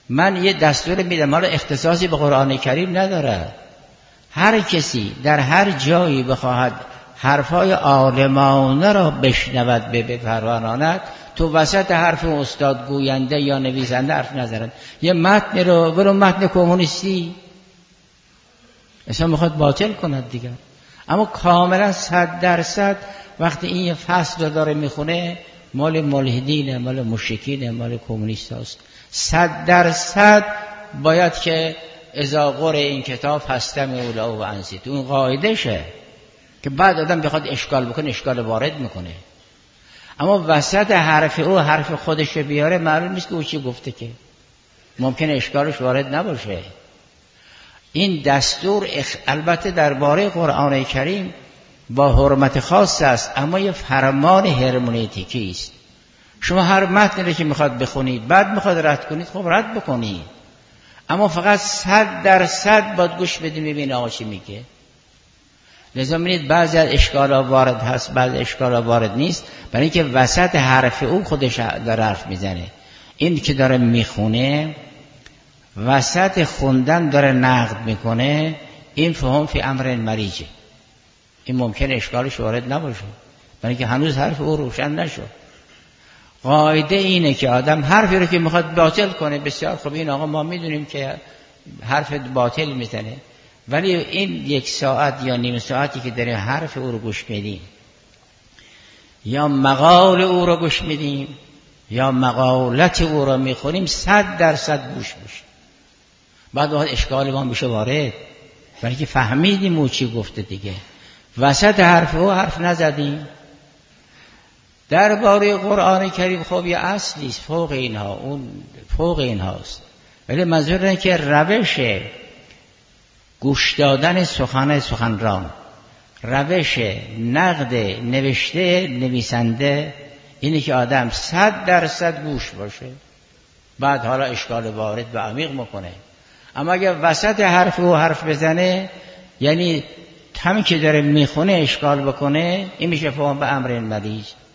من یه دستور میدم، حالا اختصاصی به قرآن کریم نداره. هر کسی در هر جایی بخواهد حرفای عالمانه را بشنود بپروراند، تو وسط حرف استاد گوینده یا نویسنده حرف نزند. یه متن رو برو متن کمونیستی اصلا میخواد باطل کند دیگر، اما کاملا 100% وقتی این فصل رو داره میخونه مال ملحدینه، مال مشرکینه، مال کمونیست هست. 100% باید که اذا قرئ این کتاب فاستمعوا له و انصتوا، اون قاعده شه که بعد آدم بخواد اشکال بکنه اشکال وارد میکنه. اما وسط حرف او حرف خودش بیاره معلوم نیست که او چی گفته، که ممکنه اشکالش وارد نباشه. این دستور البته درباره قرآن کریم با حرمت خاص است، اما یه فرمان هرمنوتیکی است. شما هر متنی که میخواد بخونید بعد میخواد رد کنید، خب رد بکنید، اما فقط 100% باید گوش بدید ببینید آقا چی میگه. لذا می‌بینید بعضی از اشکالا وارد هست، بعضی اشکالا وارد نیست، برای اینکه وسط حرف او خودش داره حرف میزنه. این که داره میخونه وسط خوندن داره نقد میکنه، این فهم فی امر مریجه، این ممکن اشکالش وارد نباشه برای اینکه هنوز حرف او روشن نشد. قاعده اینه که آدم حرفی رو که میخواد باطل کنه، بسیار خوب، این آقا ما میدونیم که حرف باطل میزنه، ولی این 1 ساعت یا نیم ساعتی که داریم حرف او رو گوش میدیم یا مقال او رو گوش میدیم یا مقالت او رو میخونیم 100% گوش میشه. بعد اشکال ما میشه وارد، برای که فهمیدیم او چی گفته دیگه، وسط حرف او حرف نزدیم. درباره قرآن کریم خب یه اصلی است فوق اینها، اون فوق اینهاست، ولی منظور اینه که روش گوش دادن سخنران، روش نقد نوشته نویسنده اینه که آدم 100% گوش باشه، بعد حالا اشکال وارد و عمیق میکنه. اما اگر وسط حرف او حرف بزنه، یعنی همین که داره میخونه اشکال بکنه، این میشه فهم به امر مریج.